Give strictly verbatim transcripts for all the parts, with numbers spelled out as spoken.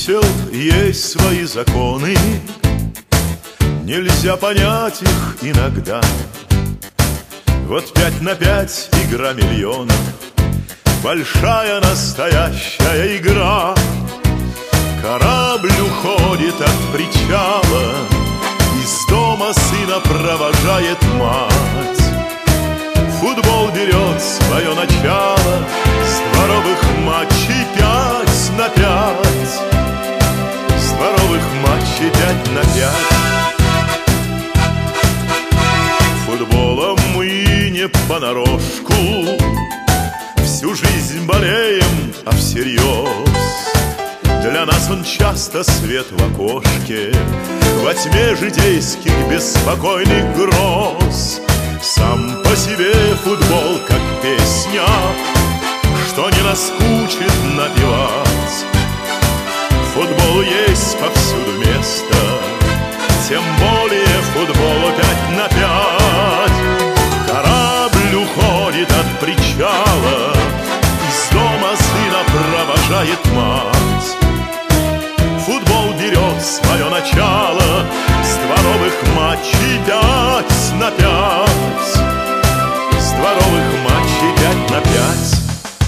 чисел есть свои законы, нельзя понять их иногда. Вот пять на пять игра миллионов, большая настоящая игра. Корабль уходит от причала, из дома сына провожает мать. Футбол берет свое начало с дворовых матчей пять на пять. С дворовых матчей пять на пять. Футболом мы не понарошку, всю жизнь болеем, а всерьез. Для нас он часто свет в окошке, во тьме житейских беспокойных гроз. Сам по себе футбол как песня, что не наскучит напевать. Футболу есть повсюду место, тем более футболу пять на пять. Корабль уходит от причала, из дома сына провожает мать. Футбол берет свое начало с дворовых матчей пять на пять. С дворовых матчей пять на пять.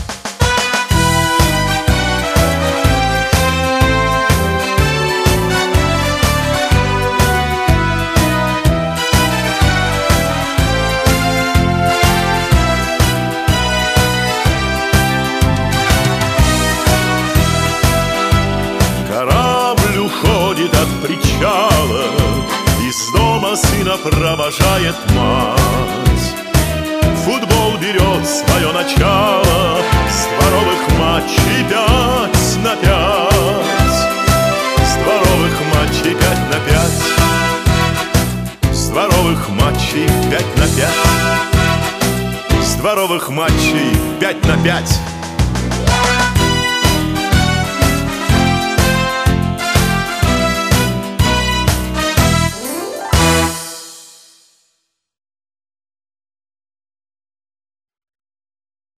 Корабль уходит от причала, из дома сына провожает мать. Футбол берет свое начало с дворовых матчей пять на пять. С дворовых матчей пять на пять. С дворовых матчей пять на пять. С дворовых матчей пять на пять.